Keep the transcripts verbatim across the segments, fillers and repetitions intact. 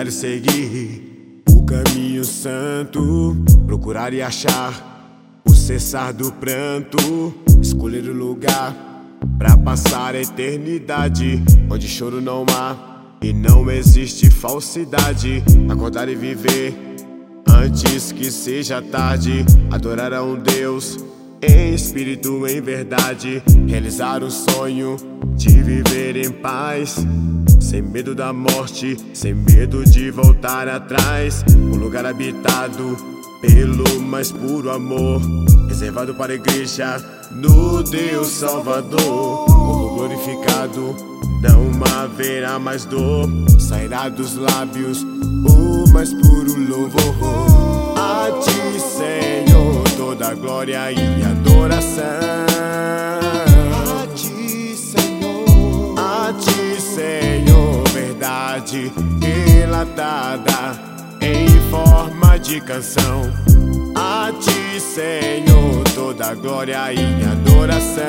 necessário seguir o caminho santo, procurar e achar o cessar do pranto, escolher o lugar pra passar a eternidade, onde choro não há e não existe falsidade. Acordar e viver antes que seja tarde, adorar a um Deus em espírito, em verdade, realizar o sonho de viver em paz, sem medo da morte, sem medo de voltar atrás. Um lugar habitado pelo mais puro amor, reservado para a igreja no Deus Salvador. Como glorificado, não haverá mais dor, sairá dos lábios o mais puro louvor. A ti, Senhor, toda glória e adoração. A ti, Senhor, a ti, Senhor, verdade relatada em forma de canção. A ti, Senhor, toda glória e adoração.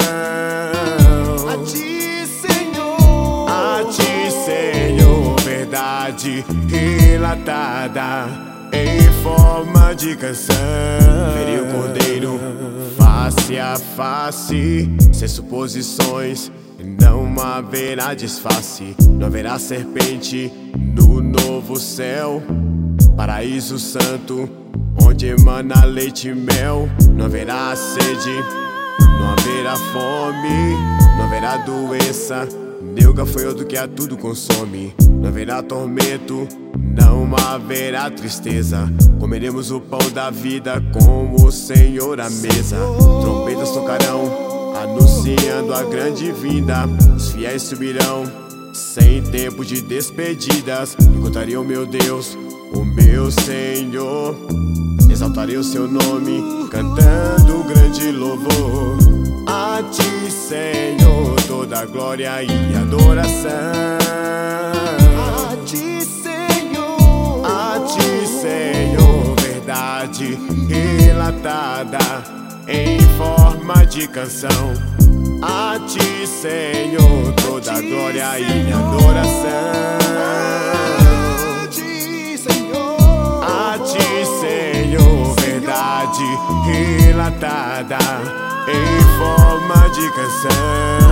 A ti, Senhor, a ti, Senhor, verdade relatada em forma de canção. Verei o Cordeiro face a face, sem suposições, não haverá disfarce. Não haverá serpente no novo céu, paraíso santo, onde emana leite e mel. Não haverá sede, não haverá fome, não haverá doença, Neuga foi outro que a tudo consome. Não haverá tormento, não haverá tristeza. Comeremos o pão da vida com o Senhor à mesa. Trompetas tocarão, anunciando a grande vinda. Os fiéis subirão, sem tempo de despedidas. Encontrarei o meu Deus, o meu Senhor. Exaltarei o seu nome, cantando um grande louvor. A ti, Senhor, toda glória e adoração. A ti, Senhor, a ti, Senhor, verdade relatada em forma de canção. A ti, Senhor, toda glória e adoração. A ti, Senhor, a ti, Senhor, verdade relatada em forma de canção.